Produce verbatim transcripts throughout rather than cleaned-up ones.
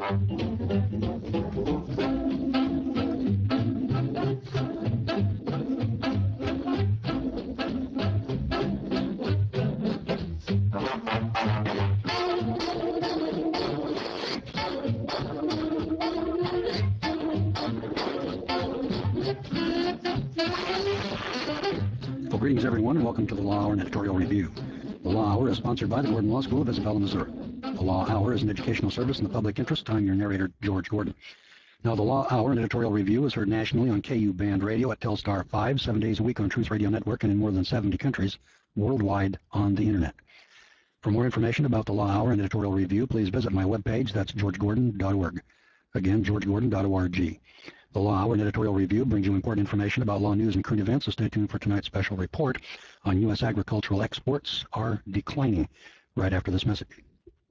Well, greetings, everyone, and welcome to the Law Hour and Editorial Review. The Law Hour is sponsored by the Gordon Law School of Isabella, Missouri. The Law Hour is an educational service in the public interest. I'm your narrator, George Gordon. Now, the Law Hour and Editorial Review is heard nationally on K U Band Radio at Telstar five, seven days a week on Truth Radio Network, and in more than seventy countries worldwide on the Internet. For more information about the Law Hour and Editorial Review, please visit my webpage. That's george gordon dot org. Again, george gordon dot org. The Law Hour and Editorial Review brings you important information about law news and current events, so stay tuned for tonight's special report on U S agricultural exports are declining right after this message.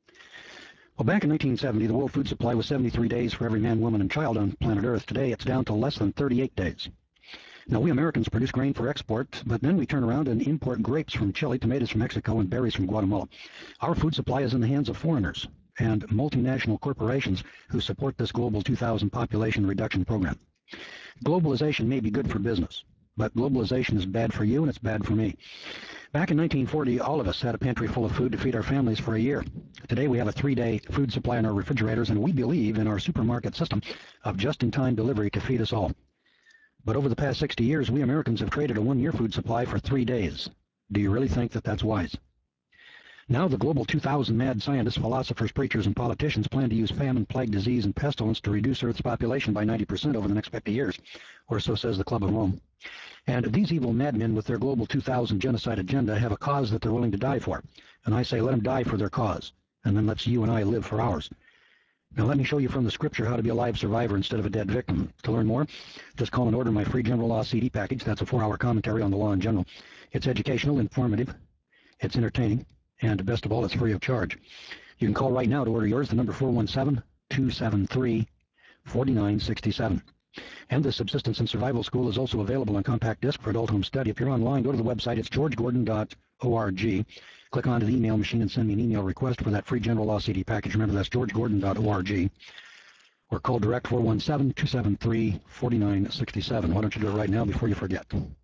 Well, back in nineteen seventy, the world food supply was seventy-three days for every man, woman, and child on planet Earth. Today, it's down to less than thirty-eight days. Now, we Americans produce grain for export, but then we turn around and import grapes from Chile, tomatoes from Mexico, and berries from Guatemala. Our food supply is in the hands of foreigners and multinational corporations who support this global two thousand population reduction program. Globalization may be good for business, but globalization is bad for you and it's bad for me. Back in nineteen forty, all of us had a pantry full of food to feed our families for a year. Today we have a three-day food supply in our refrigerators, and we believe in our supermarket system of just-in-time delivery to feed us all. But over the past sixty years, we Americans have traded a one-year food supply for three days. Do you really think that that's wise? Now the global two thousand mad scientists, philosophers, preachers, and politicians plan to use famine, plague, disease, and pestilence to reduce Earth's population by ninety percent over the next fifty years, or so says the Club of Rome. And these evil madmen with their global two thousand genocide agenda have a cause that they're willing to die for. And I say let them die for their cause, and then let's you and I live for ours. Now let me show you from the scripture how to be a live survivor instead of a dead victim. To learn more, just call and order my free general law C D package. That's a four-hour commentary on the law in general. It's educational, informative, it's entertaining, and best of all, it's free of charge. You can call right now to order yours, the number four one seven, two seven three, four nine six seven. And the Subsistence and Survival School is also available on compact disc for adult home study. If you're online, go to the website. It's george gordon dot org. Click onto the email machine and send me an email request for that free general law C D package. Remember, that's george gordon dot org. Or call direct four one seven, two seven three, four nine six seven. Why don't you do it right now before you forget?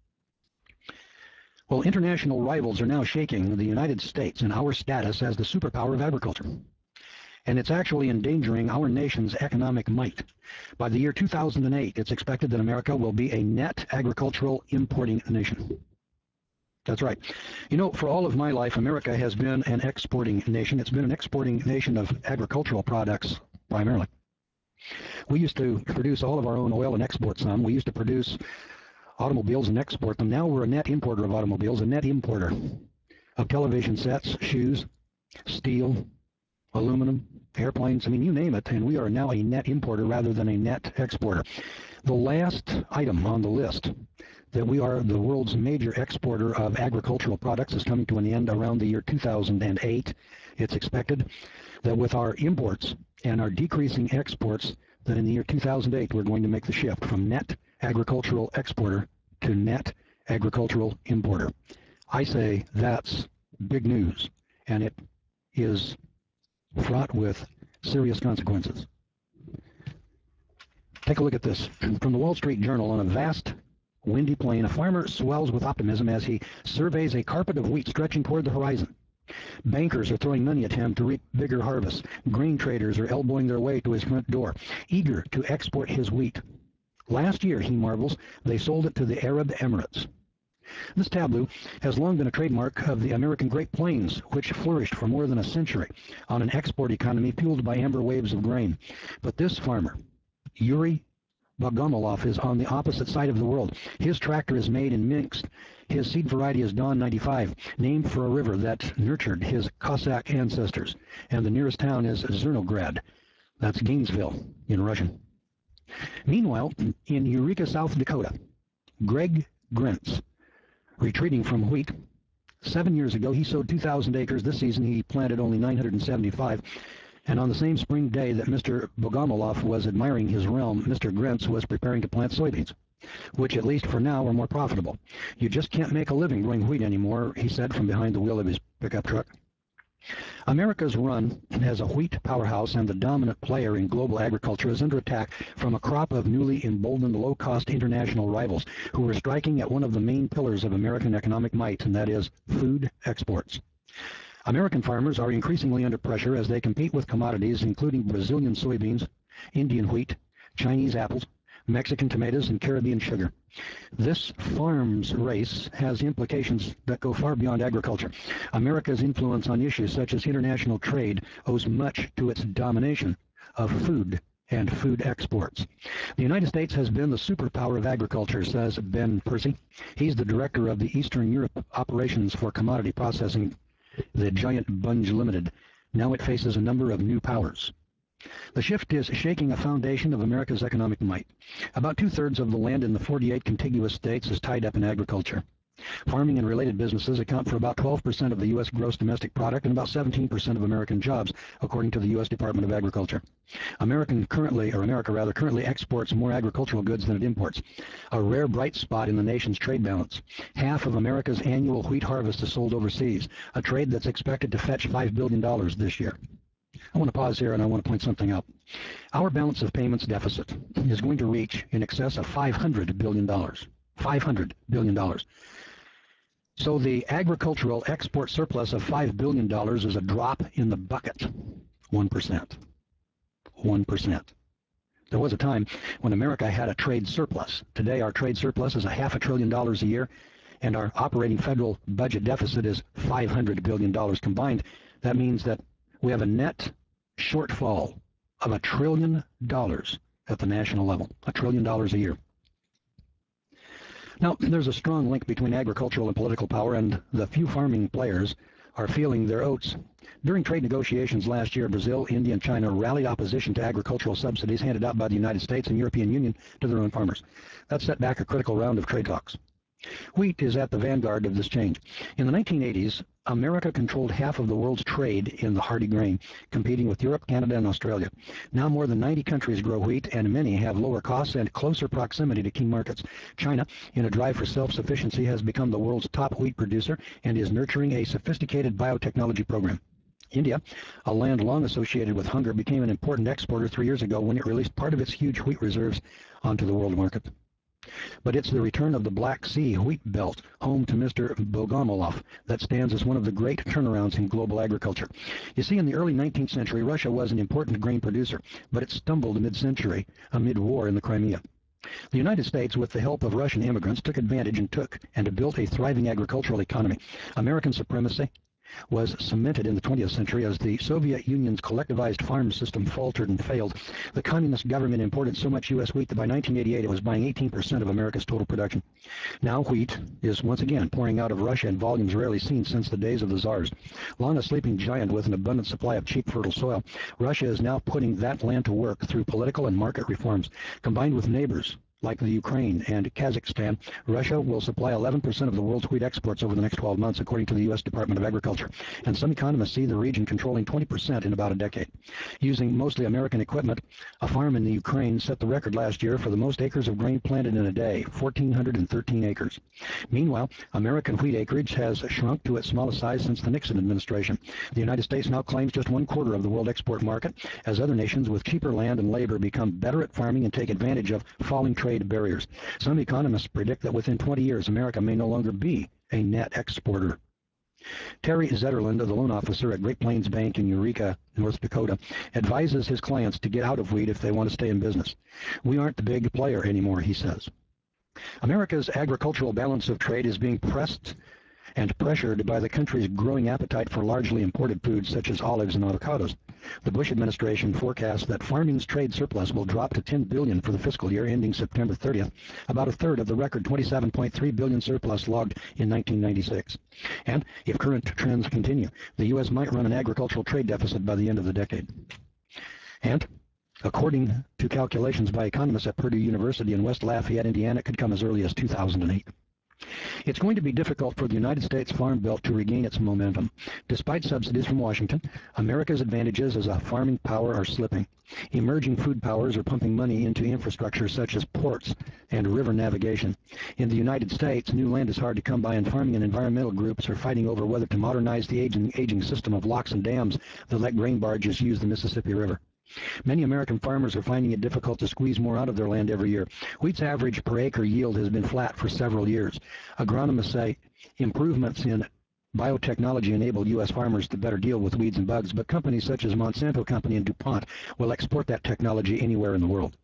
Well, international rivals are now shaking the United States and our status as the superpower of agriculture. And it's actually endangering our nation's economic might. By the year two thousand eight, it's expected that America will be a net agricultural importing nation. That's right. You know, for all of my life, America has been an exporting nation. It's been an exporting nation of agricultural products primarily. We used to produce all of our own oil and export some. We used to produce automobiles and export them. Now we're a net importer of automobiles, a net importer of television sets, shoes, steel, aluminum, airplanes, I mean, you name it, and we are now a net importer rather than a net exporter. The last item on the list that we are the world's major exporter of agricultural products is coming to an end around the year two thousand eight. It's expected that with our imports and our decreasing exports, that in the year two thousand eight we're going to make the shift from net agricultural exporter to net agricultural importer. I say that's big news, and it is fraught with serious consequences. Take a look at this. From the Wall Street Journal, on a vast, windy plain, a farmer swells with optimism as he surveys a carpet of wheat stretching toward the horizon. Bankers are throwing money at him to reap bigger harvests. Grain traders are elbowing their way to his front door, eager to export his wheat. Last year, he marvels, they sold it to the Arab Emirates. This tableau has long been a trademark of the American Great Plains, which flourished for more than a century on an export economy fueled by amber waves of grain. But this farmer, Yuri Bogomolov, is on the opposite side of the world. His tractor is made in Minsk. His seed variety is Don ninety-five, named for a river that nurtured his Cossack ancestors. And the nearest town is Zernograd. That's Gainesville in Russian. Meanwhile, in Eureka, South Dakota, Greg Grentz, retreating from wheat. Seven years ago, he sowed two thousand acres. This season, he planted only nine hundred seventy-five. And on the same spring day that Mister Bogomolov was admiring his realm, Mister Grentz was preparing to plant soybeans, which at least for now are more profitable. You just can't make a living growing wheat anymore, he said from behind the wheel of his pickup truck. America's run as a wheat powerhouse and the dominant player in global agriculture is under attack from a crop of newly emboldened low-cost international rivals who are striking at one of the main pillars of American economic might, and that is food exports. American farmers are increasingly under pressure as they compete with commodities including Brazilian soybeans, Indian wheat, Chinese apples, Mexican tomatoes, and Caribbean sugar. This farms race has implications that go far beyond agriculture. America's influence on issues such as international trade owes much to its domination of food and food exports. The United States has been the superpower of agriculture, says Ben Percy. He's the director of the Eastern Europe Operations for Commodity Processing, the Giant Bunge Limited. Now it faces a number of new powers. The shift is shaking a foundation of America's economic might. About two-thirds of the land in the forty-eight contiguous states is tied up in agriculture. Farming and related businesses account for about twelve percent of the U S gross domestic product and about seventeen percent of American jobs, according to the U S Department of Agriculture. American currently, or America rather, currently exports more agricultural goods than it imports, a rare bright spot in the nation's trade balance. Half of America's annual wheat harvest is sold overseas, a trade that's expected to fetch five billion dollars this year. I want to pause here and I want to point something out. Our balance of payments deficit is going to reach in excess of five hundred billion dollars. five hundred billion dollars. So the agricultural export surplus of five billion dollars is a drop in the bucket. one percent. one percent. There was a time when America had a trade surplus. Today our trade surplus is a half a trillion dollars a year, and our operating federal budget deficit is five hundred billion dollars combined. That means that we have a net shortfall of a trillion dollars at the national level, a trillion dollars a year. Now, there's a strong link between agricultural and political power, and the few farming players are feeling their oats. During trade negotiations last year, Brazil, India, and China rallied opposition to agricultural subsidies handed out by the United States and European Union to their own farmers. That set back a critical round of trade talks. Wheat is at the vanguard of this change. In the nineteen eighties, America controlled half of the world's trade in the hardy grain, competing with Europe, Canada, and Australia. Now more than ninety countries grow wheat, and many have lower costs and closer proximity to key markets. China, in a drive for self-sufficiency, has become the world's top wheat producer and is nurturing a sophisticated biotechnology program. India, a land long associated with hunger, became an important exporter three years ago when it released part of its huge wheat reserves onto the world market. But it's the return of the Black Sea wheat belt, home to Mister Bogomolov, that stands as one of the great turnarounds in global agriculture. You see, in the early nineteenth century, Russia was an important grain producer, but it stumbled mid-century amid war in the Crimea. The United States, with the help of Russian immigrants, took advantage and took and built a thriving agricultural economy. American supremacy was cemented in the twentieth century as the Soviet Union's collectivized farm system faltered and failed. The communist government imported so much U S wheat that by nineteen eighty-eight it was buying eighteen percent of America's total production. Now wheat is once again pouring out of Russia in volumes rarely seen since the days of the czars. Long a sleeping giant with an abundant supply of cheap fertile soil, Russia is now putting that land to work through political and market reforms. Combined with neighbors like the Ukraine and Kazakhstan, Russia will supply eleven percent of the world's wheat exports over the next twelve months, according to the U S Department of Agriculture. And some economists see the region controlling twenty percent in about a decade. Using mostly American equipment, a farm in the Ukraine set the record last year for the most acres of grain planted in a day, one thousand four hundred thirteen acres. Meanwhile, American wheat acreage has shrunk to its smallest size since the Nixon administration. The United States now claims just one quarter of the world export market, as other nations with cheaper land and labor become better at farming and take advantage of falling trade barriers. Some economists predict that within twenty years, America may no longer be a net exporter. Terry Zetterland, the loan officer at Great Plains Bank in Eureka, North Dakota, advises his clients to get out of wheat if they want to stay in business. We aren't the big player anymore, he says. America's agricultural balance of trade is being pressed and pressured by the country's growing appetite for largely imported foods such as olives and avocados. The Bush administration forecasts that farming's trade surplus will drop to ten billion dollars for the fiscal year ending September thirtieth, about a third of the record twenty-seven point three billion dollars surplus logged in nineteen ninety-six. And if current trends continue, the U S might run an agricultural trade deficit by the end of the decade. And according to calculations by economists at Purdue University in West Lafayette, Indiana, it could come as early as two thousand eight. It's going to be difficult for the United States Farm Belt to regain its momentum. Despite subsidies from Washington, America's advantages as a farming power are slipping. Emerging food powers are pumping money into infrastructure such as ports and river navigation. In the United States, new land is hard to come by, and farming and environmental groups are fighting over whether to modernize the aging, aging system of locks and dams that let grain barges use the Mississippi River. Many American farmers are finding it difficult to squeeze more out of their land every year. Wheat's average per acre yield has been flat for several years. Agronomists say improvements in biotechnology enable U S farmers to better deal with weeds and bugs, but companies such as Monsanto Company and DuPont will export that technology anywhere in the world.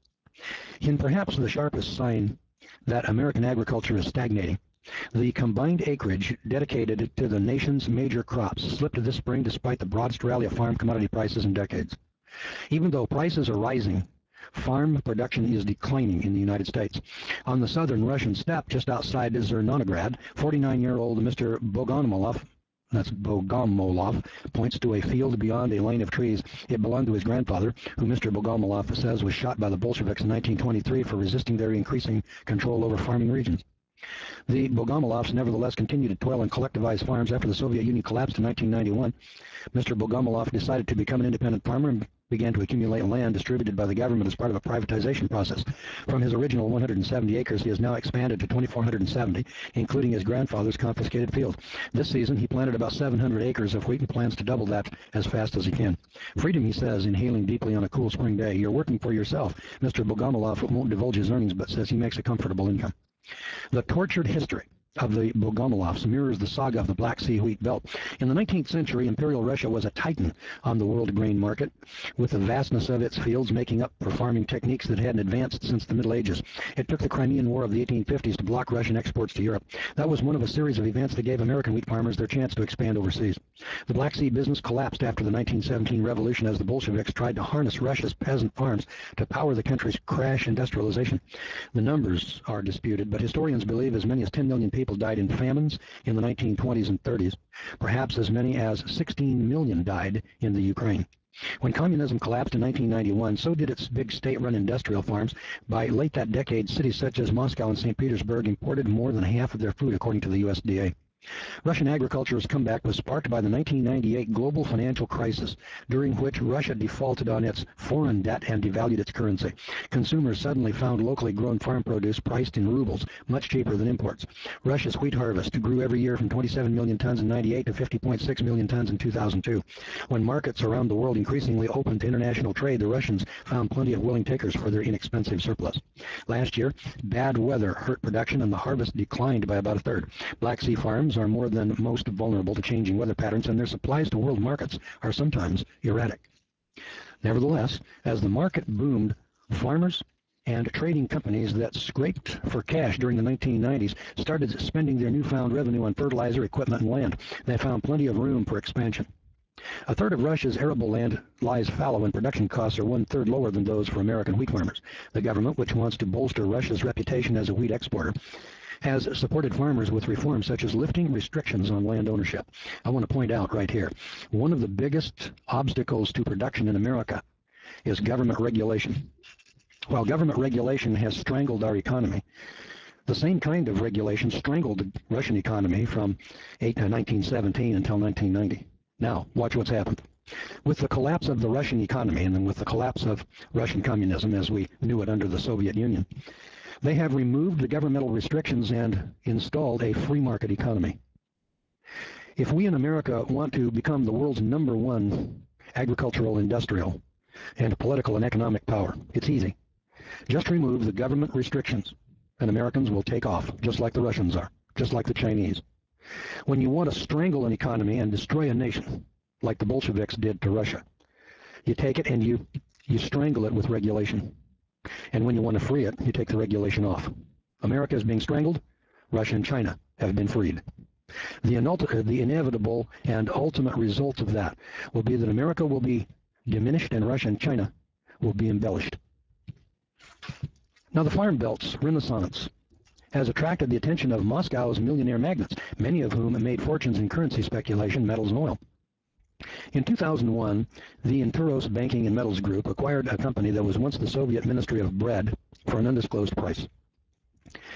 In perhaps the sharpest sign that American agriculture is stagnating, the combined acreage dedicated to the nation's major crops slipped this spring despite the broadest rally of farm commodity prices in decades. Even though prices are rising, farm production is declining in the United States. On the southern Russian steppe, just outside Zernonograd, forty-nine-year-old Mister Bogomolov, that's Bogomolov, points to a field beyond a line of trees. It belonged to his grandfather, who Mister Bogomolov says was shot by the Bolsheviks in nineteen twenty-three for resisting their increasing control over farming regions. The Bogomolovs nevertheless continued to toil and collectivize farms after the Soviet Union collapsed in nineteen ninety-one. Mister Bogomolov decided to become an independent farmer and began to accumulate land distributed by the government as part of a privatization process. From his original one hundred seventy acres, he has now expanded to two thousand four hundred seventy, including his grandfather's confiscated field. This season, he planted about seven hundred acres of wheat and plans to double that as fast as he can. Freedom, he says, inhaling deeply on a cool spring day. You're working for yourself. Mister Bogomolov won't divulge his earnings, but says he makes a comfortable income. The tortured history of the Bogomolovs mirrors the saga of the Black Sea wheat belt. In the nineteenth century, Imperial Russia was a titan on the world grain market, with the vastness of its fields making up for farming techniques that hadn't advanced since the Middle Ages. It took the Crimean War of the eighteen fifties to block Russian exports to Europe. That was one of a series of events that gave American wheat farmers their chance to expand overseas. The Black Sea business collapsed after the nineteen seventeen revolution as the Bolsheviks tried to harness Russia's peasant farms to power the country's crash industrialization. The numbers are disputed, but historians believe as many as ten million people died in famines in the nineteen twenties and thirties. Perhaps as many as sixteen million died in the Ukraine. When communism collapsed in nineteen ninety-one, so did its big state-run industrial farms. By late that decade, cities such as Moscow and Saint Petersburg imported more than half of their food, according to the U S D A. Russian agriculture's comeback was sparked by the nineteen ninety-eight global financial crisis, during which Russia defaulted on its foreign debt and devalued its currency. Consumers suddenly found locally grown farm produce priced in rubles, much cheaper than imports. Russia's wheat harvest grew every year from twenty-seven million tons in ninety-eight to fifty point six million tons in two thousand two. When markets around the world increasingly opened to international trade, the Russians found plenty of willing takers for their inexpensive surplus. Last year, bad weather hurt production and the harvest declined by about a third. Black Sea farms are more than most vulnerable to changing weather patterns, and their supplies to world markets are sometimes erratic. Nevertheless, as the market boomed, farmers and trading companies that scraped for cash during the nineteen nineties started spending their newfound revenue on fertilizer, equipment, and land. They found plenty of room for expansion. A third of Russia's arable land lies fallow, and production costs are one-third lower than those for American wheat farmers. The government, which wants to bolster Russia's reputation as a wheat exporter, has supported farmers with reforms such as lifting restrictions on land ownership. I want to point out right here, one of the biggest obstacles to production in America is government regulation. While government regulation has strangled our economy, the same kind of regulation strangled the Russian economy from nineteen seventeen until nineteen ninety. Now, watch what's happened. With the collapse of the Russian economy, and then with the collapse of Russian communism as we knew it under the Soviet Union, they have removed the governmental restrictions and installed a free market economy. If we in America want to become the world's number one agricultural, industrial, and political and economic power, it's easy. Just remove the government restrictions, and Americans will take off, just like the Russians are, just like the Chinese. When you want to strangle an economy and destroy a nation, like the Bolsheviks did to Russia, you take it and you, you strangle it with regulation. And when you want to free it, you take the regulation off. America is being strangled. Russia and China have been freed. The, the inevitable and ultimate result of that will be that America will be diminished and Russia and China will be embellished. Now, the Farm Belt's renaissance has attracted the attention of Moscow's millionaire magnates, many of whom made fortunes in currency speculation, metals, and oil. In two thousand one, the Inturos Banking and Metals Group acquired a company that was once the Soviet Ministry of Bread for an undisclosed price.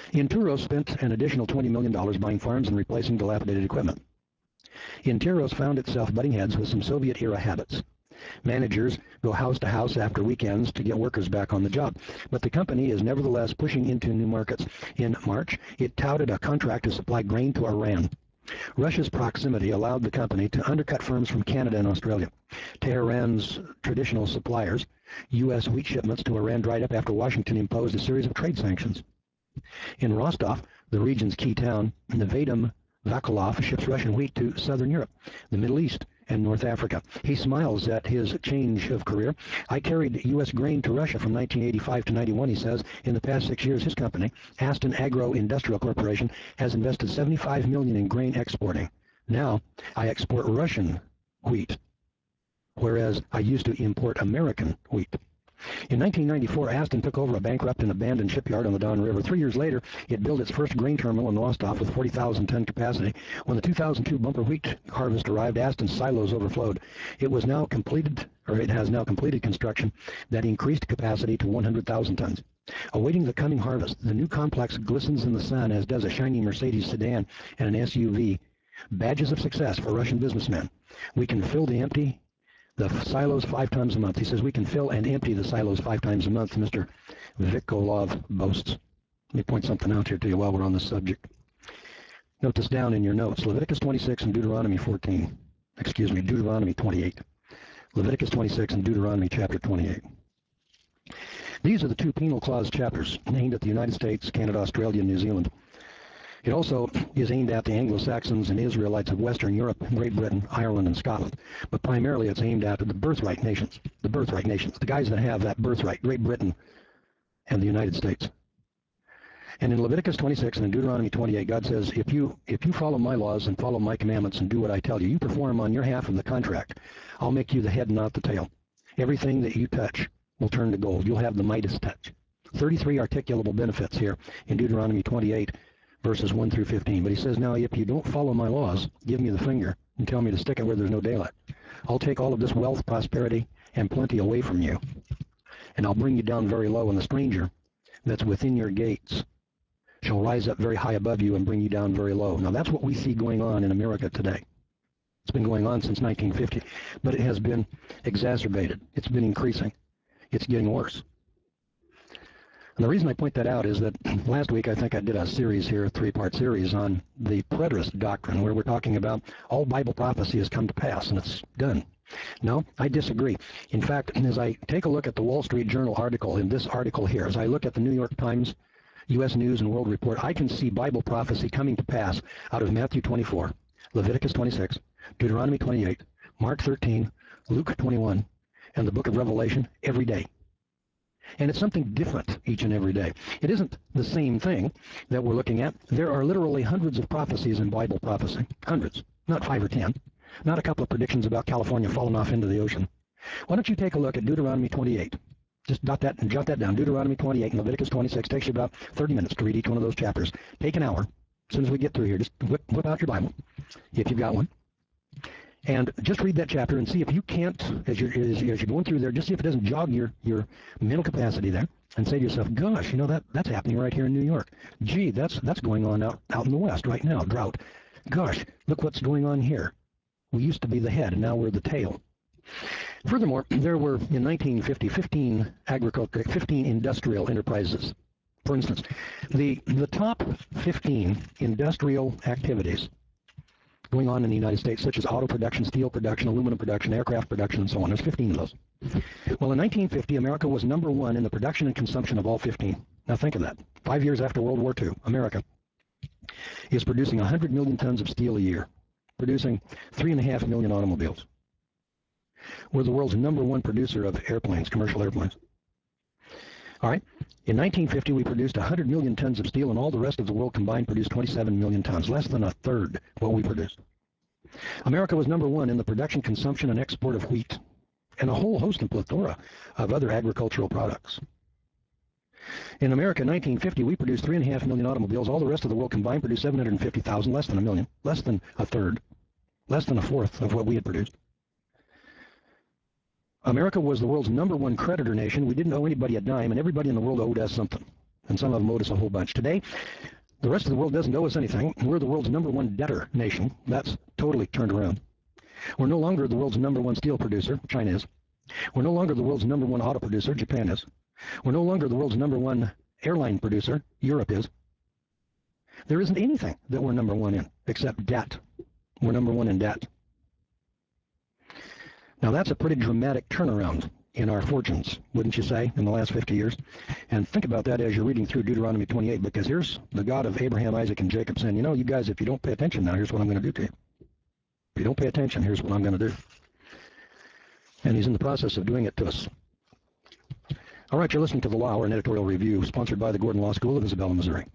Interos spent an additional twenty million dollars buying farms and replacing dilapidated equipment. Interos found itself butting heads with some Soviet-era habits. Managers go house to house after weekends to get workers back on the job, but the company is nevertheless pushing into new markets. In March, it touted a contract to supply grain to Iran. Russia's proximity allowed the company to undercut firms from Canada and Australia. Tehran's traditional suppliers, U S wheat shipments to Iran dried up after Washington imposed a series of trade sanctions. In Rostov, the region's key town, Vadim Vakulov ships Russian wheat to southern Europe, the Middle East, and North Africa. He smiles at his change of career. I carried U S grain to Russia from nineteen eighty-five to ninety-one, he says. In the past six years, his company, Aston Agro Industrial Corporation, has invested seventy-five million dollars in grain exporting. Now, I export Russian wheat, whereas I used to import American wheat. In nineteen ninety-four, Aston took over a bankrupt and abandoned shipyard on the Don River. Three years later, it built its first grain terminal in Rostov with forty thousand ton capacity. When the two thousand two bumper wheat harvest arrived, Aston's silos overflowed. It was now completed, or it has now completed construction that increased capacity to one hundred thousand tons. Awaiting the coming harvest, the new complex glistens in the sun, as does a shiny Mercedes sedan and an S U V. Badges of success for Russian businessmen. We can fill the empty the silos five times a month. He says we can fill and empty the silos five times a month, Mister Vikolov boasts. Let me point something out here to you while we're on this subject. Note this down in your notes. Leviticus twenty-six and Deuteronomy fourteen. Excuse me, Deuteronomy twenty-eight. Leviticus twenty-six and Deuteronomy chapter twenty-eight. These are the two penal clause chapters aimed at the United States, Canada, Australia, and New Zealand. It also is aimed at the Anglo-Saxons and Israelites of Western Europe, Great Britain, Ireland, and Scotland. But primarily it's aimed at the birthright nations, the birthright nations, the guys that have that birthright, Great Britain and the United States. And in Leviticus twenty-six and in Deuteronomy twenty-eight, God says, if you if you follow my laws and follow my commandments and do what I tell you, you perform on your half of the contract, I'll make you the head and not the tail. Everything that you touch will turn to gold. You'll have the Midas touch. thirty-three articulable benefits here in Deuteronomy twenty-eight. Verses one through fifteen. But he says, now if you don't follow my laws, give me the finger and tell me to stick it where there's no daylight. I'll take all of this wealth, prosperity, and plenty away from you, and I'll bring you down very low, and the stranger that's within your gates shall rise up very high above you and bring you down very low. Now that's what we see going on in America today. It's been going on since nineteen fifty, but it has been exacerbated. It's been increasing. It's getting worse. And the reason I point that out is that last week I think I did a series here, a three-part series on the preterist doctrine, where we're talking about all Bible prophecy has come to pass and it's done. No, I disagree. In fact, as I take a look at the Wall Street Journal article, in this article here, as I look at the New York Times, U S News and World Report, I can see Bible prophecy coming to pass out of Matthew twenty-four, Leviticus twenty-six, Deuteronomy twenty-eight, Mark thirteen, Luke twenty-one, and the book of Revelation every day. And it's something different each and every day. It isn't the same thing that we're looking at. There are literally hundreds of prophecies in Bible prophecy. Hundreds. Not five or ten. Not a couple of predictions about California falling off into the ocean. Why don't you take a look at Deuteronomy twenty-eight? Just jot that and jot that down. Deuteronomy twenty-eight and Leviticus twenty-six. Takes you about thirty minutes to read each one of those chapters. Take an hour. As soon as we get through here, just whip, whip out your Bible, if you've got one. And just read that chapter and see if you can't, as you're, as you're going through there, just see if it doesn't jog your, your mental capacity there, and say to yourself, gosh, you know, that that's happening right here in New York. Gee, that's that's going on out, out in the West right now, drought. Gosh, look what's going on here. We used to be the head, and now we're the tail. Furthermore, there were, in nineteen fifty, fifteen, agriculture, fifteen industrial enterprises. For instance, the, the top fifteen industrial activities going on in the United States, such as auto production, steel production, aluminum production, aircraft production, and so on. There's fifteen of those. Well, in nineteen fifty, America was number one in the production and consumption of all fifteen. Now think of that. Five years after World War Two, America is producing one hundred million tons of steel a year, producing three and a half million automobiles. We're the world's number one producer of airplanes, commercial airplanes. All right. In nineteen fifty, we produced one hundred million tons of steel, and all the rest of the world combined produced twenty-seven million tons, less than a third what we produced. America was number one in the production, consumption, and export of wheat, and a whole host and plethora of other agricultural products. In America, in nineteen fifty, we produced three and a half million automobiles. All the rest of the world combined produced seven hundred fifty thousand, less than a million, less than a third, less than a fourth of what we had produced. America was the world's number one creditor nation. We didn't owe anybody a dime, and everybody in the world owed us something. and some of them owed us a whole bunch. Today, the rest of the world doesn't owe us anything. We're the world's number one debtor nation. That's totally turned around. We're no longer the world's number one steel producer. China is. We're no longer the world's number one auto producer. Japan is. We're no longer the world's number one airline producer. Europe is. There isn't anything that we're number one in except debt. We're number one in debt. Now that's a pretty dramatic turnaround in our fortunes, wouldn't you say, in the last fifty years? And think about that as you're reading through Deuteronomy twenty-eight, because here's the God of Abraham, Isaac, and Jacob saying, you know, you guys, if you don't pay attention now, here's what I'm going to do to you. If you don't pay attention, here's what I'm going to do. And he's in the process of doing it to us. All right, you're listening to The Law Hour, an editorial review, sponsored by the Gordon Law School of Isabella, Missouri.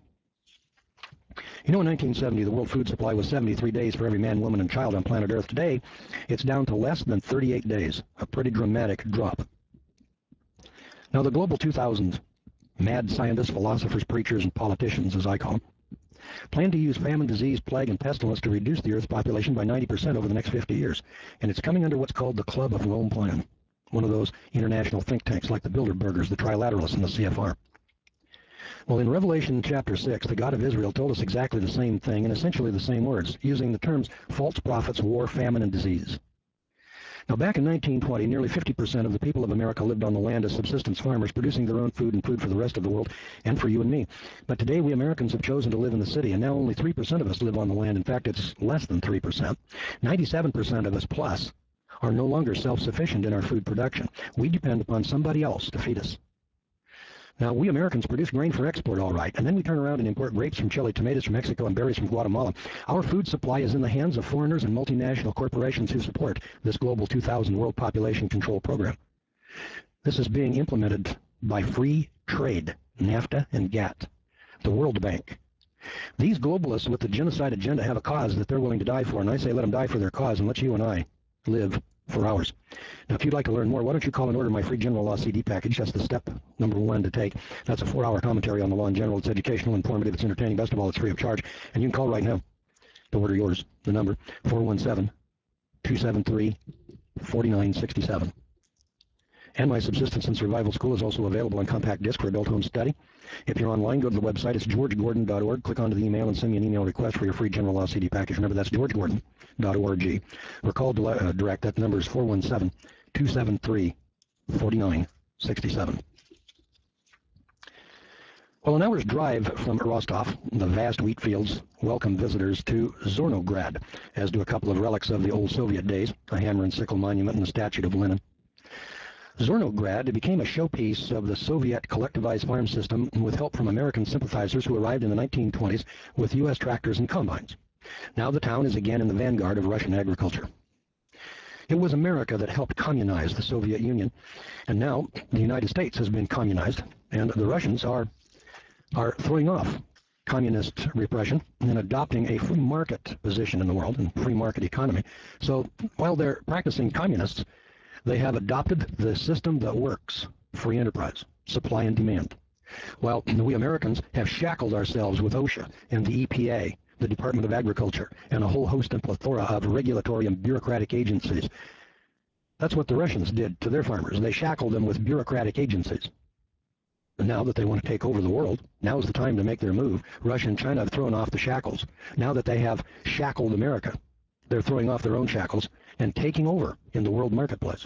You know, in nineteen seventy, the world food supply was seventy-three days for every man, woman, and child on planet Earth. Today, it's down to less than thirty-eight days, a pretty dramatic drop. Now, the Global two thousand mad scientists, philosophers, preachers, and politicians, as I call them, plan to use famine, disease, plague, and pestilence to reduce the Earth's population by ninety percent over the next fifty years. And it's coming under what's called the Club of Rome plan, one of those international think tanks like the Bilderbergers, the Trilateralists, and the C F R. Well, in Revelation chapter six, the God of Israel told us exactly the same thing in essentially the same words, using the terms false prophets, war, famine, and disease. Now, back in nineteen twenty, nearly fifty percent of the people of America lived on the land as subsistence farmers, producing their own food and food for the rest of the world and for you and me. But today, we Americans have chosen to live in the city, and now only three percent of us live on the land. In fact, it's less than three percent. ninety-seven percent of us plus are no longer self-sufficient in our food production. We depend upon somebody else to feed us. Now, we Americans produce grain for export, all right, and then we turn around and import grapes from Chile, tomatoes from Mexico, and berries from Guatemala. Our food supply is in the hands of foreigners and multinational corporations who support this Global two thousand World Population Control Program. This is being implemented by free trade, NAFTA and GATT, the World Bank. These globalists with the genocide agenda have a cause that they're willing to die for, and I say let them die for their cause and let you and I live for ours. Now, if you'd like to learn more, why don't you call and order my free general law C D package? That's the step number one to take. That's a four-hour commentary on the law in general. It's educational, informative, it's entertaining. Best of all, it's free of charge. And you can call right now to order yours. The number, four one seven, two seven three, four nine six seven. And my Subsistence and Survival School is also available on compact disc for adult home study. If you're online, go to the website. It's george gordon dot org. Click onto the email and send me an email request for your free general law C D package. Remember, that's george gordon dot org. Or call uh, direct. That number is four one seven, two seven three, four nine six seven. Well, an hour's drive from Rostov, the vast wheat fields welcome visitors to Zornograd, as do a couple of relics of the old Soviet days, a hammer and sickle monument and a statue of Lenin. Zornograd became a showpiece of the Soviet collectivized farm system with help from American sympathizers who arrived in the nineteen twenties with U S tractors and combines. Now the town is again in the vanguard of Russian agriculture. It was America that helped communize the Soviet Union, and now the United States has been communized, and the Russians are, are throwing off communist repression and adopting a free market position in the world and free market economy. So while they're practicing communists, they have adopted the system that works, free enterprise, supply and demand. While we Americans have shackled ourselves with OSHA and the E P A, the Department of Agriculture, and a whole host and plethora of regulatory and bureaucratic agencies. That's what the Russians did to their farmers. They shackled them with bureaucratic agencies. And now that they want to take over the world, now is the time to make their move. Russia and China have thrown off the shackles. Now that they have shackled America, they're throwing off their own shackles and taking over in the world marketplace.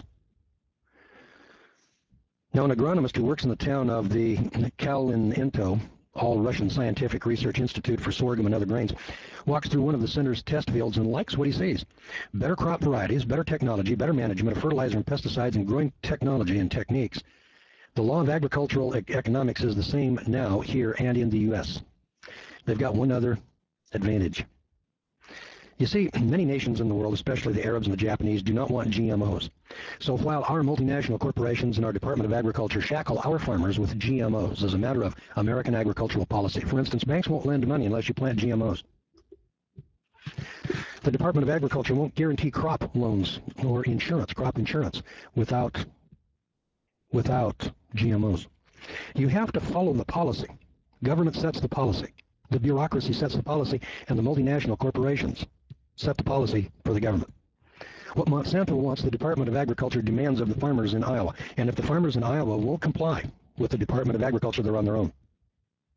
Now, an agronomist who works in the town of the Kalininto, All-Russian Scientific Research Institute for Sorghum and Other Grains, walks through one of the center's test fields and likes what he sees. Better crop varieties, better technology, better management of fertilizer and pesticides, and growing technology and techniques. The law of agricultural e- economics is the same now here and in the U S. They've got one other advantage. You see, many nations in the world, especially the Arabs and the Japanese, do not want G M Os. So while our multinational corporations and our Department of Agriculture shackle our farmers with G M Os as a matter of American agricultural policy, for instance, banks won't lend money unless you plant G M Os. The Department of Agriculture won't guarantee crop loans or insurance, crop insurance, without, without G M Os. You have to follow the policy. Government sets the policy. The bureaucracy sets the policy, and the multinational corporations set the policy for the government. What Monsanto wants, the Department of Agriculture demands of the farmers in Iowa. And if the farmers in Iowa won't comply with the Department of Agriculture, they're on their own.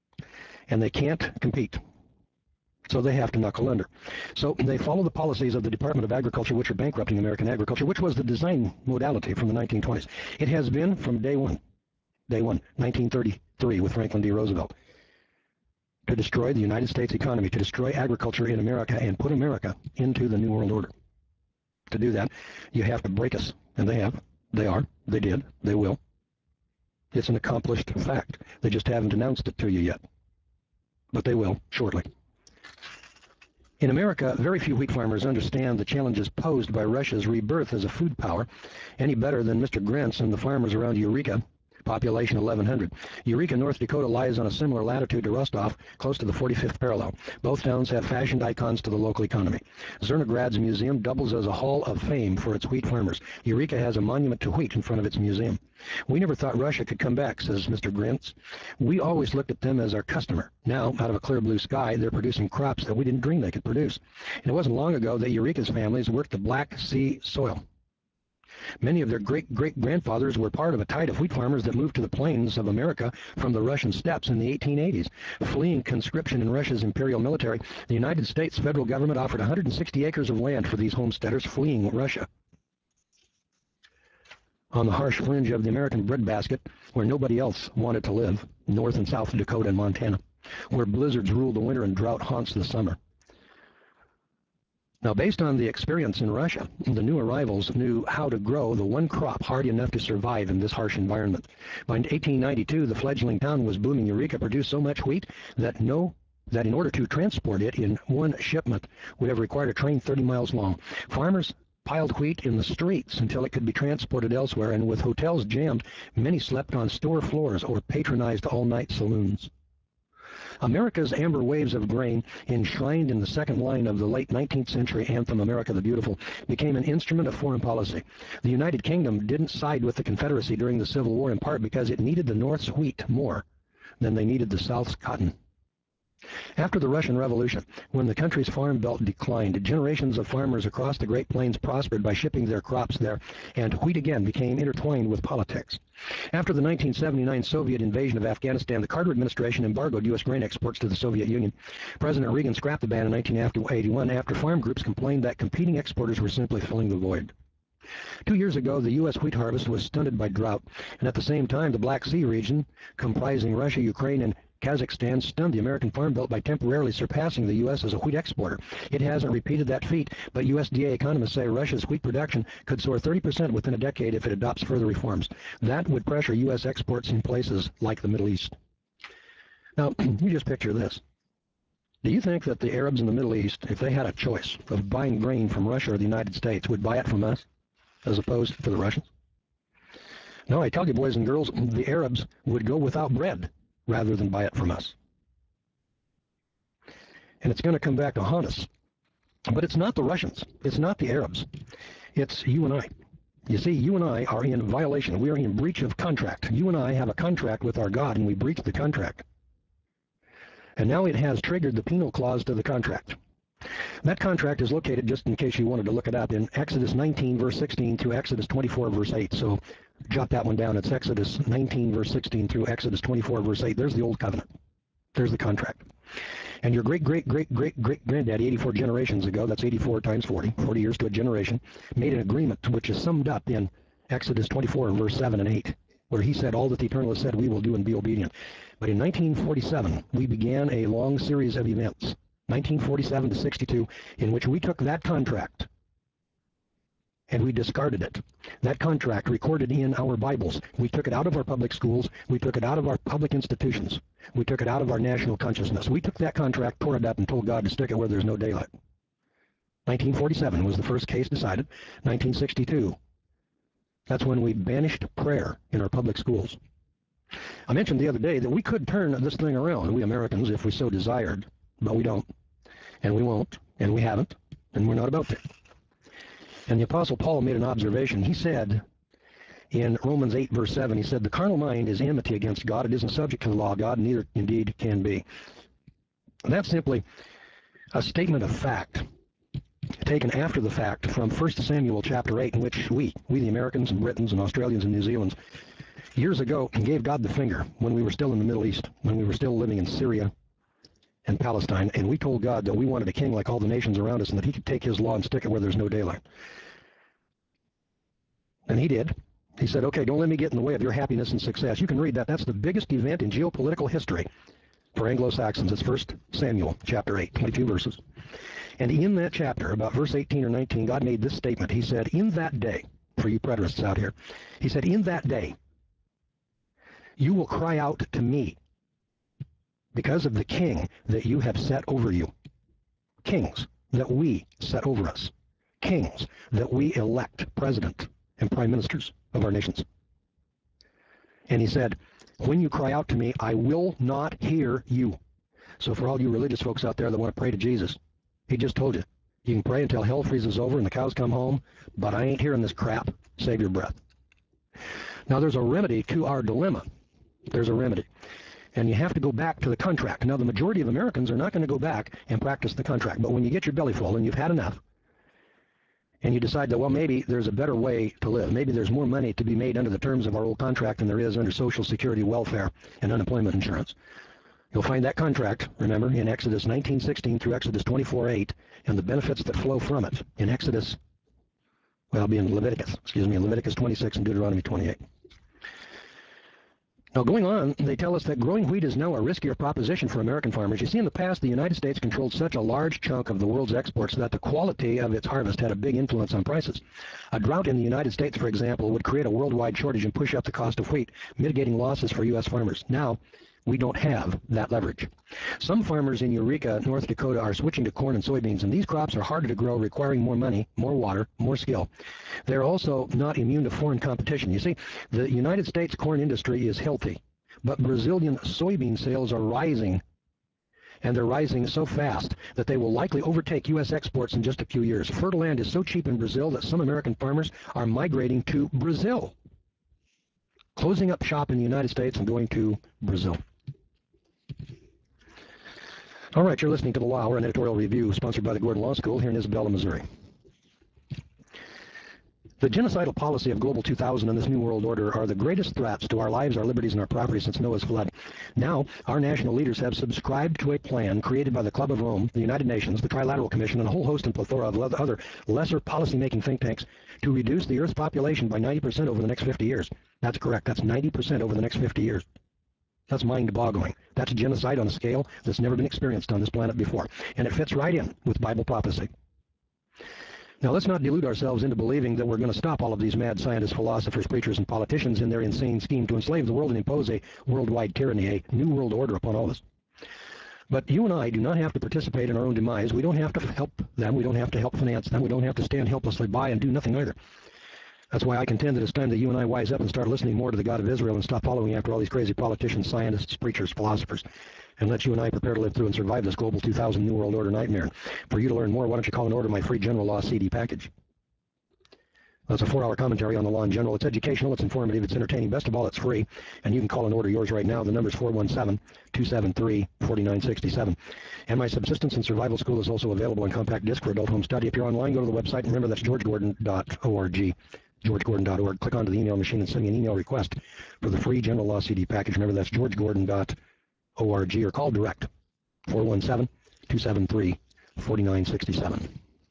and they can't compete. So they have to knuckle under. So they follow the policies of the Department of Agriculture, which are bankrupting American agriculture, which was the design modality from the nineteen twenties. It has been from day one, day one, nineteen thirty-three with Franklin D. Roosevelt, to destroy the United States economy, to destroy agriculture in America and put America into the New World Order. To do that, you have to break us, and they have. They are. They did. They will. It's an accomplished fact. They just haven't announced it to you yet. But they will shortly. In America, very few wheat farmers understand the challenges posed by Russia's rebirth as a food power any better than Mister Grentz and the farmers around Eureka, population eleven hundred. Eureka, North Dakota lies on a similar latitude to Rostov, close to the forty-fifth parallel. Both towns have fashioned icons to the local economy. Zernograd's museum doubles as a hall of fame for its wheat farmers. Eureka has a monument to wheat in front of its museum. We never thought Russia could come back, says Mister Grentz. We always looked at them as our customer. Now, out of a clear blue sky, they're producing crops that we didn't dream they could produce. And it wasn't long ago that Eureka's families worked the Black Sea soil. Many of their great-great-grandfathers were part of a tide of wheat farmers that moved to the plains of America from the Russian steppes in the eighteen eighties. Fleeing conscription in Russia's imperial military, the United States federal government offered one hundred sixty acres of land for these homesteaders fleeing Russia. On the harsh fringe of the American breadbasket, where nobody else wanted to live, North and South Dakota and Montana, where blizzards rule the winter and drought haunts the summer. Now, based on the experience in Russia, the new arrivals knew how to grow the one crop hardy enough to survive in this harsh environment. By eighteen ninety-two, the fledgling town was booming. Eureka produced so much wheat that no that in order to transport it in one shipment would have required a train thirty miles long. Farmers piled wheat in the streets until it could be transported elsewhere, and with hotels jammed, many slept on store floors or patronized all-night saloons. America's amber waves of grain, enshrined in the second line of the late nineteenth century anthem, America the Beautiful, became an instrument of foreign policy. The United Kingdom didn't side with the Confederacy during the Civil War, in part because it needed the North's wheat more than they needed the South's cotton. After the Russian Revolution, when the country's farm belt declined, generations of farmers across the Great Plains prospered by shipping their crops there, and wheat again became intertwined with politics. After the nineteen seventy-nine Soviet invasion of Afghanistan, the Carter administration embargoed U S grain exports to the Soviet Union. President Reagan scrapped the ban in nineteen eighty-one after farm groups complained that competing exporters were simply filling the void. Two years ago, the U S wheat harvest was stunted by drought, and at the same time, the Black Sea region, comprising Russia, Ukraine, and Kazakhstan, stunned the American Farm Belt by temporarily surpassing the U S as a wheat exporter. It hasn't repeated that feat, but U S D A economists say Russia's wheat production could soar thirty percent within a decade if it adopts further reforms. That would pressure U S exports in places like the Middle East. Now, you just picture this. Do you think that the Arabs in the Middle East, if they had a choice of buying grain from Russia or the United States, would buy it from us as opposed to the Russians? No, I tell you, boys and girls, the Arabs would go without bread rather than buy it from us. And it's going to come back to haunt us. But it's not the Russians. It's not the Arabs. It's you and I. You see, you and I are in violation. We are in breach of contract. You and I have a contract with our God, and we breached the contract. And now it has triggered the penal clause to the contract. That contract is located, just in case you wanted to look it up, in Exodus nineteen, verse sixteen through Exodus twenty-four, verse eight. So jot that one down. It's Exodus nineteen, verse sixteen through Exodus twenty-four, verse eight. There's the old covenant. There's the contract. And your great, great, great, great, great granddaddy, eighty-four generations ago, that's eighty-four times forty, forty years to a generation, made an agreement which is summed up in Exodus twenty-four, verse seven and eight, where he said, all that the Eternal has said we will do and be obedient. But in nineteen forty-seven, we began a long series of events, nineteen forty-seven to sixty-two, in which we took that contract and we discarded it. That contract recorded in our Bibles. We took it out of our public schools. We took it out of our public institutions. We took it out of our national consciousness. We took that contract, tore it up, and told God to stick it where there's no daylight. nineteen forty-seven was the first case decided. nineteen sixty-two, that's when we banished prayer in our public schools. I mentioned the other day that we could turn this thing around, we Americans, if we so desired, but we don't, and we won't, and we haven't, and we're not about to. And the Apostle Paul made an observation. He said in Romans eight, verse seven, he said, the carnal mind is enmity against God. It isn't subject to the law of God, neither indeed can be. And that's simply a statement of fact, taken after the fact from First Samuel chapter eight, in which we, we the Americans and Britons and Australians and New Zealanders, years ago gave God the finger when we were still in the Middle East, when we were still living in Syria and Palestine, and we told God that we wanted a king like all the nations around us and that he could take his law and stick it where there's no daylight. And he did. He said, okay, don't let me get in the way of your happiness and success. You can read that. That's the biggest event in geopolitical history for Anglo-Saxons. It's First Samuel chapter eight, twenty-two verses. And in that chapter, about verse eighteen or nineteen, God made this statement. He said, in that day, for you preterists out here, he said, in that day, you will cry out to me because of the king that you have set over you. Kings that we set over us. Kings that we elect president and prime ministers of our nations. And he said, when you cry out to me, I will not hear you. So for all you religious folks out there that want to pray to Jesus, he just told you, you can pray until hell freezes over and the cows come home, but I ain't hearing this crap. Save your breath. Now there's a remedy to our dilemma. There's a remedy. And you have to go back to the contract. Now the majority of Americans are not going to go back and practice the contract. But when you get your belly full and you've had enough, and you decide that, well, maybe there's a better way to live. Maybe there's more money to be made under the terms of our old contract than there is under Social Security, welfare, and unemployment insurance. You'll find that contract, remember, in Exodus nineteen sixteen through Exodus twenty-four eight, and the benefits that flow from it in Exodus, well, it'll be in Leviticus, excuse me, in Leviticus twenty-six and Deuteronomy twenty-eight. Now, going on, they tell us that growing wheat is now a riskier proposition for American farmers. You see, in the past, the United States controlled such a large chunk of the world's exports that the quality of its harvest had a big influence on prices. A drought in the United States, for example, would create a worldwide shortage and push up the cost of wheat, mitigating losses for U S farmers. Now, we don't have that leverage. Some farmers in Eureka, North Dakota, are switching to corn and soybeans, and these crops are harder to grow, requiring more money, more water, more skill. They're also not immune to foreign competition. You see, the United States corn industry is healthy, but Brazilian soybean sales are rising, and they're rising so fast that they will likely overtake U S exports in just a few years. Fertile land is so cheap in Brazil that some American farmers are migrating to Brazil, closing up shop in the United States and going to Brazil. All right, you're listening to The Law Hour, an editorial review sponsored by the Gordon Law School here in Isabella, Missouri. The genocidal policy of Global two thousand and this New World Order are the greatest threats to our lives, our liberties, and our property since Noah's flood. Now, our national leaders have subscribed to a plan created by the Club of Rome, the United Nations, the Trilateral Commission, and a whole host and plethora of other lesser policy-making think tanks to reduce the Earth's population by ninety percent over the next fifty years. That's correct. That's ninety percent over the next fifty years. That's mind-boggling. That's genocide on a scale that's never been experienced on this planet before. And it fits right in with Bible prophecy. Now, let's not delude ourselves into believing that we're going to stop all of these mad scientists, philosophers, preachers, and politicians in their insane scheme to enslave the world and impose a worldwide tyranny, a new world order upon all of us. But you and I do not have to participate in our own demise. We don't have to help them. We don't have to help finance them. We don't have to stand helplessly by and do nothing either. That's why I contend that it's time that you and I wise up and start listening more to the God of Israel and stop following after all these crazy politicians, scientists, preachers, philosophers, and let you and I prepare to live through and survive this Global two thousand New World Order nightmare. For you to learn more, why don't you call and order my free General Law C D package? That's a four-hour commentary on the law in general. It's educational, it's informative, it's entertaining. Best of all, it's free, and you can call and order yours right now. The number is four one seven, two seven three, four nine six seven. And my Subsistence and Survival School is also available on compact disc for adult home study. If you're online, go to the website, and remember that's george gordon dot org. george gordon dot org. Click onto the email machine and send me an email request for the free General Law C D package. Remember, that's george gordon dot org, or call direct, four one seven, two seven three, four nine six seven.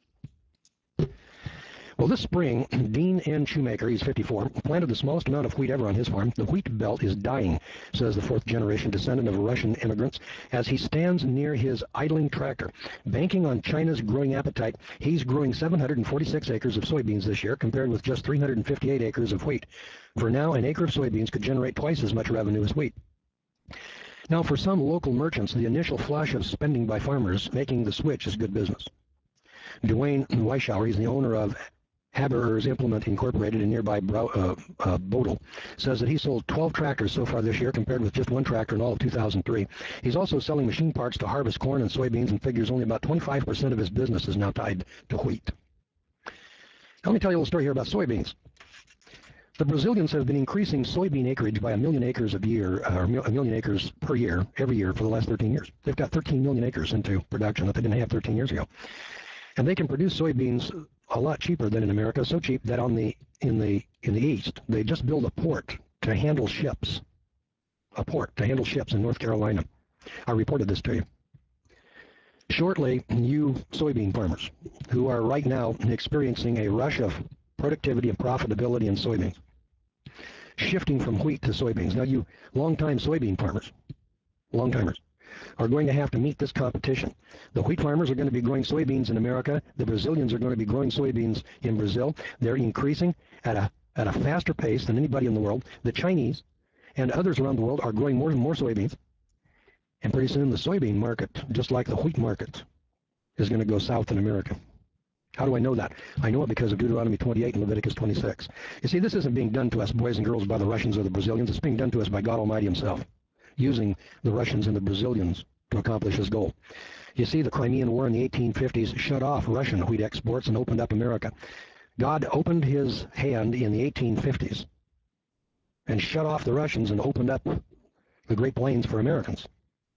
Well, this spring, Dean N. Shoemaker, he's fifty-four, planted the smallest amount of wheat ever on his farm. The wheat belt is dying, says the fourth-generation descendant of Russian immigrants, as he stands near his idling tractor. Banking on China's growing appetite, he's growing seven hundred forty-six acres of soybeans this year, compared with just three hundred fifty-eight acres of wheat. For now, an acre of soybeans could generate twice as much revenue as wheat. Now, for some local merchants, the initial flush of spending by farmers making the switch is good business. Dwayne Weishauer, he's the owner of Haberer's Implement Incorporated in nearby Brow, uh, uh, Bodle, says that he sold twelve tractors so far this year, compared with just one tractor in all of two thousand three. He's also selling machine parts to harvest corn and soybeans, and figures only about twenty-five percent of his business is now tied to wheat. Let me tell you a little story here about soybeans. The Brazilians have been increasing soybean acreage by a million acres a year, or a million acres per year, every year for the last thirteen years. They've got thirteen million acres into production that they didn't have thirteen years ago. And they can produce soybeans a lot cheaper than in America, so cheap that on the in the in the east they just build a port to handle ships, a port to handle ships in North Carolina. I reported this to you. Shortly, you soybean farmers who are right now experiencing a rush of productivity and profitability in soybeans, shifting from wheat to soybeans. Now, you long-time soybean farmers, long-timers, are going to have to meet this competition. The wheat farmers are going to be growing soybeans in America. The Brazilians are going to be growing soybeans in Brazil. They're increasing at a at a faster pace than anybody in the world. The Chinese and others around the world are growing more and more soybeans. And pretty soon the soybean market, just like the wheat market, is going to go south in America. How do I know that? I know it because of Deuteronomy twenty-eight and Leviticus twenty-six. You see, this isn't being done to us, boys and girls, by the Russians or the Brazilians. It's being done to us by God Almighty himself, using the Russians and the Brazilians to accomplish his goal. You see, the Crimean War in the eighteen fifties shut off Russian wheat exports and opened up America. God opened his hand in the eighteen fifties and shut off the Russians and opened up the Great Plains for Americans.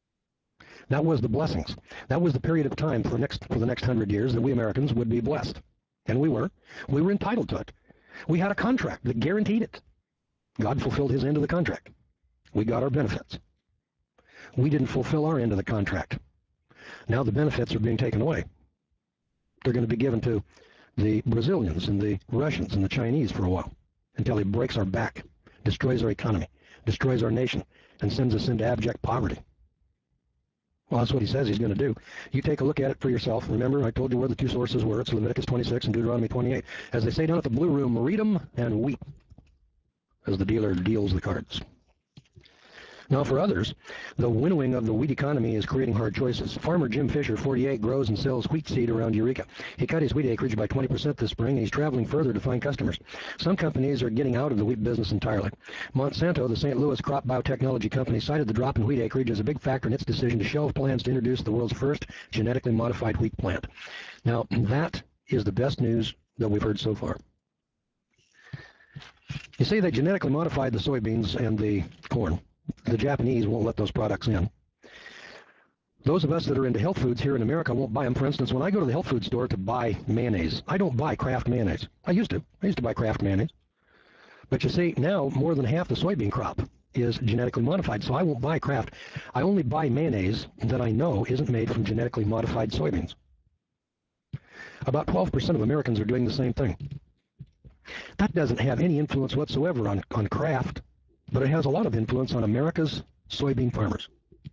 That was the blessings. That was the period of time for the next for the next hundred years that we Americans would be blessed. And we were. We were entitled to it. We had a contract that guaranteed it. God fulfilled his end of the contract. We got our benefits. We didn't fulfill our end of the contract. Now the benefits are being taken away. They're going to be given to the Brazilians and the Russians and the Chinese for a while, until he breaks our back, destroys our economy, destroys our nation, and sends us into abject poverty. Well, that's what he says he's going to do. You take a look at it for yourself. Remember, I told you where the two sources were. It's Leviticus twenty-six and Deuteronomy twenty-eight. As they say down at the Blue Room, read them and weep as the dealer deals the cards. Now, for others, the winnowing of the wheat economy is creating hard choices. Farmer Jim Fisher, forty-eight, grows and sells wheat seed around Eureka. He cut his wheat acreage by twenty percent this spring, and he's traveling further to find customers. Some companies are getting out of the wheat business entirely. Monsanto, the Saint Louis crop biotechnology company, cited the drop in wheat acreage as a big factor in its decision to shelve plans to introduce the world's first genetically modified wheat plant. Now, that is the best news that we've heard so far. You see, they genetically modified the soybeans and the corn. The Japanese won't let those products in. Those of us that are into health foods here in America won't buy them. For instance, when I go to the health food store to buy mayonnaise, I don't buy Kraft mayonnaise. I used to. I used to buy Kraft mayonnaise. But you see, now more than half the soybean crop is genetically modified, so I won't buy Kraft. I only buy mayonnaise that I know isn't made from genetically modified soybeans. About twelve percent of Americans are doing the same thing. That doesn't have any influence whatsoever on, on Kraft, but it has a lot of influence on America's soybean farmers.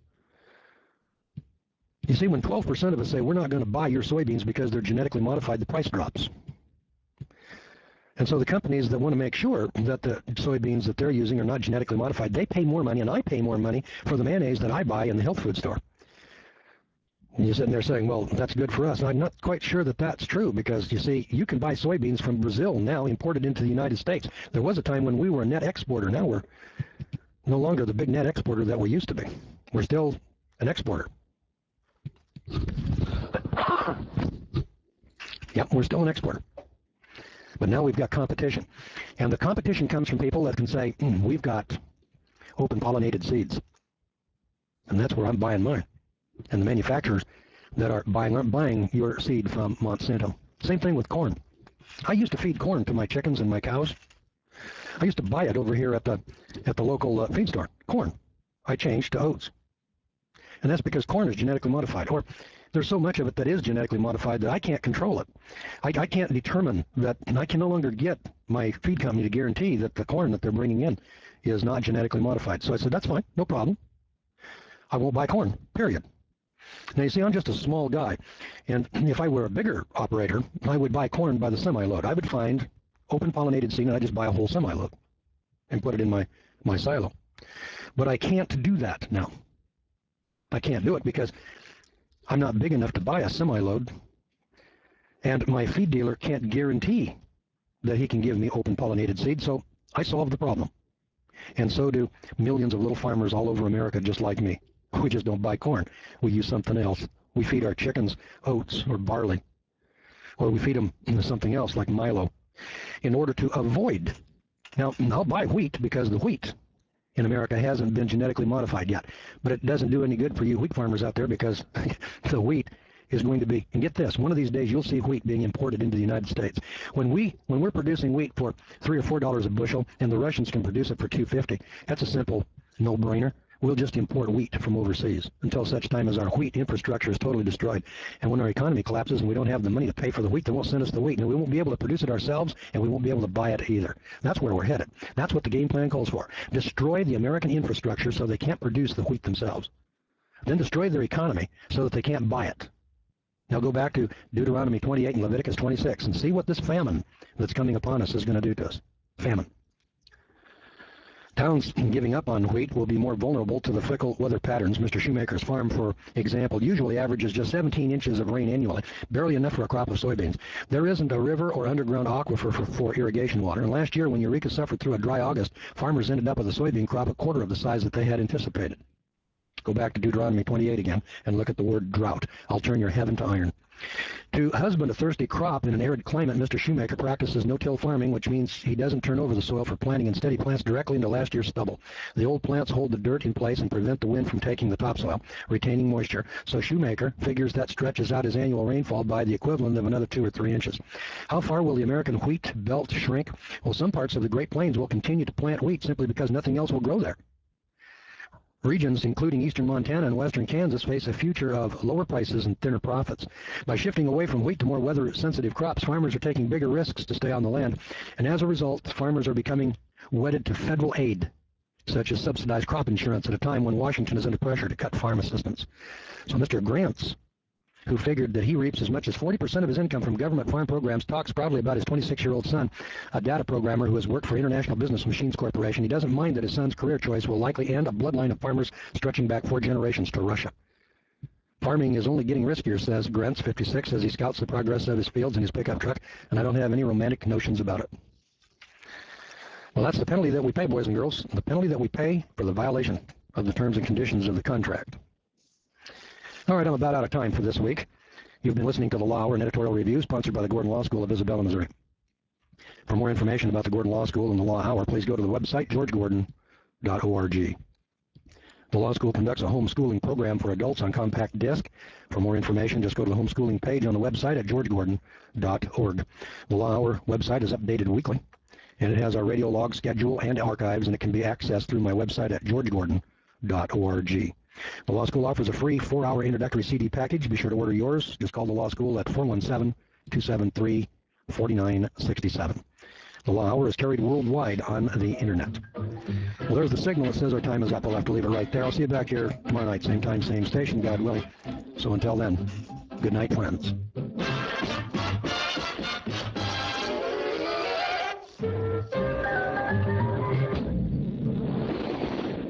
You see, when twelve percent of us say we're not going to buy your soybeans because they're genetically modified, the price drops. And so the companies that want to make sure that the soybeans that they're using are not genetically modified, they pay more money, and I pay more money for the mayonnaise that I buy in the health food store. And you're sitting there saying, well, that's good for us. And I'm not quite sure that that's true, because, you see, you can buy soybeans from Brazil now imported into the United States. There was a time when we were a net exporter. Now we're no longer the big net exporter that we used to be. We're still an exporter. Yep, we're still an exporter. But now we've got competition. And the competition comes from people that can say, mm, we've got open pollinated seeds. And that's where I'm buying mine. And the manufacturers that are buying aren't buying your seed from Monsanto. Same thing with corn. I used to feed corn to my chickens and my cows. I used to buy it over here at the at the local uh, feed store. Corn. I changed to oats. And that's because corn is genetically modified. Or there's so much of it that is genetically modified that I can't control it. I, I can't determine that, and I can no longer get my feed company to guarantee that the corn that they're bringing in is not genetically modified. So I said, that's fine, no problem. I won't buy corn, period. Now, you see, I'm just a small guy, and if I were a bigger operator, I would buy corn by the semi-load. I would find open pollinated seed, and I'd just buy a whole semi-load and put it in my, my silo. But I can't do that now. I can't do it because I'm not big enough to buy a semi-load, and my feed dealer can't guarantee that he can give me open pollinated seed, so I solved the problem. And so do millions of little farmers all over America just like me. We just don't buy corn. We use something else. We feed our chickens oats or barley, or we feed them something else like Milo in order to avoid. Now, I'll buy wheat because the wheat in America hasn't been genetically modified yet, but it doesn't do any good for you wheat farmers out there, because the wheat is going to be, and get this, one of these days you'll see wheat being imported into the United States. When we when we're producing wheat for three or four dollars a bushel, and the Russians can produce it for two fifty, that's a simple no-brainer. We'll just import wheat from overseas until such time as our wheat infrastructure is totally destroyed. And when our economy collapses and we don't have the money to pay for the wheat, they won't send us the wheat. And we won't be able to produce it ourselves, and we won't be able to buy it either. That's where we're headed. That's what the game plan calls for. Destroy the American infrastructure so they can't produce the wheat themselves. Then destroy their economy so that they can't buy it. Now go back to Deuteronomy twenty-eight and Leviticus twenty-six and see what this famine that's coming upon us is going to do to us. Famine. Towns giving up on wheat will be more vulnerable to the fickle weather patterns. Mister Shoemaker's farm, for example, usually averages just seventeen inches of rain annually, barely enough for a crop of soybeans. There isn't a river or underground aquifer for, for irrigation water. And last year, when Eureka suffered through a dry August, farmers ended up with a soybean crop a quarter of the size that they had anticipated. Go back to Deuteronomy twenty-eight again and look at the word drought. I'll turn your heaven to iron. To husband a thirsty crop in an arid climate, Mister Shoemaker practices no-till farming, which means he doesn't turn over the soil for planting. Instead, he plants directly into last year's stubble. The old plants hold the dirt in place and prevent the wind from taking the topsoil, retaining moisture. So Shoemaker figures that stretches out his annual rainfall by the equivalent of another two or three inches. How far will the American wheat belt shrink? Well, some parts of the Great Plains will continue to plant wheat simply because nothing else will grow there. Regions, including eastern Montana and western Kansas, face a future of lower prices and thinner profits. By shifting away from wheat to more weather-sensitive crops, farmers are taking bigger risks to stay on the land, and as a result, farmers are becoming wedded to federal aid, such as subsidized crop insurance, at a time when Washington is under pressure to cut farm assistance. So Mister Grants, who figured that he reaps as much as forty percent of his income from government farm programs, talks proudly about his twenty-six-year-old son, a data programmer who has worked for International Business Machines Corporation. He doesn't mind that his son's career choice will likely end a bloodline of farmers stretching back four generations to Russia. Farming is only getting riskier, says Grants, fifty-six, as he scouts the progress of his fields in his pickup truck, and I don't have any romantic notions about it. Well, that's the penalty that we pay, boys and girls, the penalty that we pay for the violation of the terms and conditions of the contract. All right, I'm about out of time for this week. You've been listening to The Law Hour, an editorial review sponsored by the Gordon Law School of Isabella, Missouri. For more information about the Gordon Law School and The Law Hour, please go to the website george gordon dot org. The Law School conducts a homeschooling program for adults on compact disc. For more information, just go to the homeschooling page on the website at george gordon dot org. The Law Hour website is updated weekly, and it has our radio log schedule and archives, and it can be accessed through my website at george gordon dot org. The Law School offers a free four-hour introductory C D package. Be sure to order yours. Just call the Law School at four one seven, two seven three, four nine six seven. The Law Hour is carried worldwide on the Internet. Well, there's the signal that says our time is up. I'll have to leave it right there. I'll see you back here tomorrow night, same time, same station, God willing. So until then, good night, friends.